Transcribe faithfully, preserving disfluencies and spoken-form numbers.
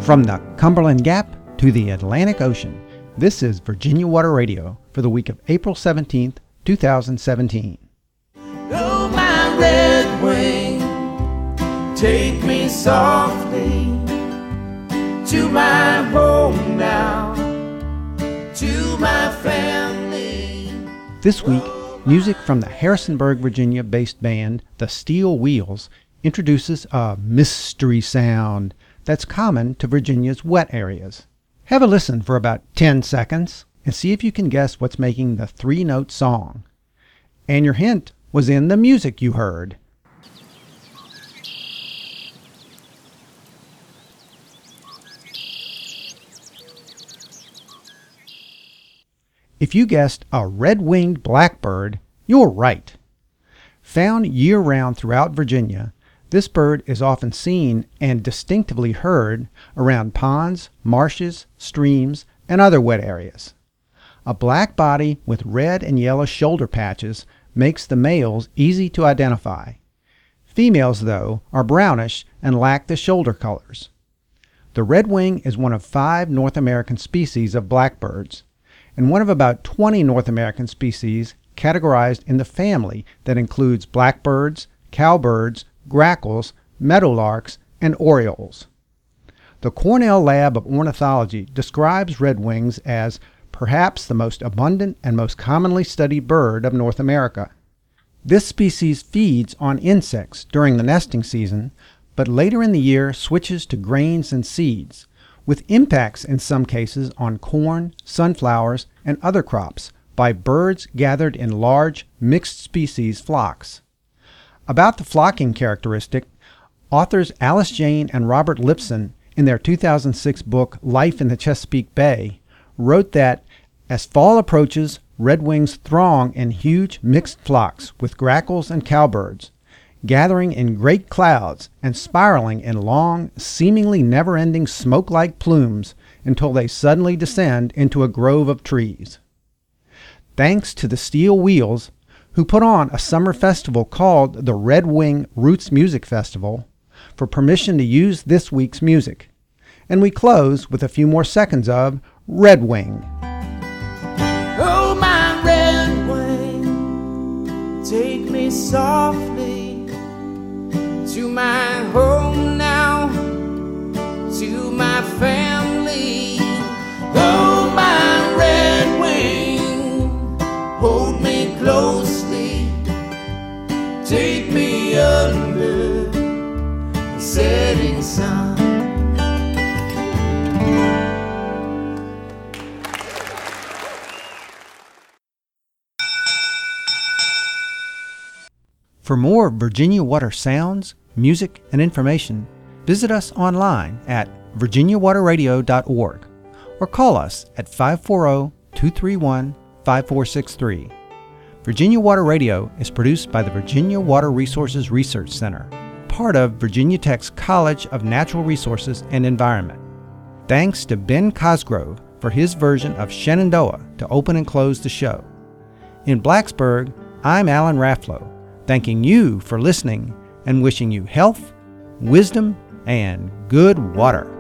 From the Cumberland Gap to the Atlantic Ocean, this is Virginia Water Radio for the week of April seventeenth, two thousand seventeen. Oh, my red wing, take me softly to my home now, to my family. This week, music from the Harrisonburg, Virginia-based band The Steel Wheels introduces a mystery sound that's common to Virginia's wet areas. Have a listen for about ten seconds and see if you can guess what's making the three-note song. And your hint was in the music you heard. If you guessed a red-winged blackbird, you're right. Found year-round throughout Virginia, this bird is often seen and distinctively heard around ponds, marshes, streams, and other wet areas. A black body with red and yellow shoulder patches makes the males easy to identify. Females, though, are brownish and lack the shoulder colors. The redwing is one of five North American species of blackbirds, and one of about twenty North American species categorized in the family that includes blackbirds, cowbirds, grackles, meadowlarks, and orioles. The Cornell Lab of Ornithology describes redwings as perhaps the most abundant and most commonly studied bird of North America. This species feeds on insects during the nesting season, but later in the year switches to grains and seeds, with impacts in some cases on corn, sunflowers, and other crops by birds gathered in large mixed-species flocks. About the flocking characteristic, authors Alice Jane and Robert Lipson, in their two thousand six book Life in the Chesapeake Bay, wrote that, as fall approaches, redwings throng in huge mixed flocks with grackles and cowbirds, gathering in great clouds and spiraling in long, seemingly never-ending smoke-like plumes until they suddenly descend into a grove of trees. Thanks to the Steel Wheels, who put on a summer festival called the Red Wing Roots Music Festival, for permission to use this week's music. And we close with a few more seconds of Red Wing. Oh, my red wing, take me softly to my home now, to my family. Oh, my red wing, hold me closely, take me under the setting sun. For more Virginia Water sounds, music, and information, visit us online at virginia water radio dot org or call us at five four zero, two three one, five four six three. Virginia Water Radio is produced by the Virginia Water Resources Research Center, part of Virginia Tech's College of Natural Resources and Environment. Thanks to Ben Cosgrove for his version of Shenandoah to open and close the show. In Blacksburg, I'm Alan Rafflow, thanking you for listening and wishing you health, wisdom, and good water.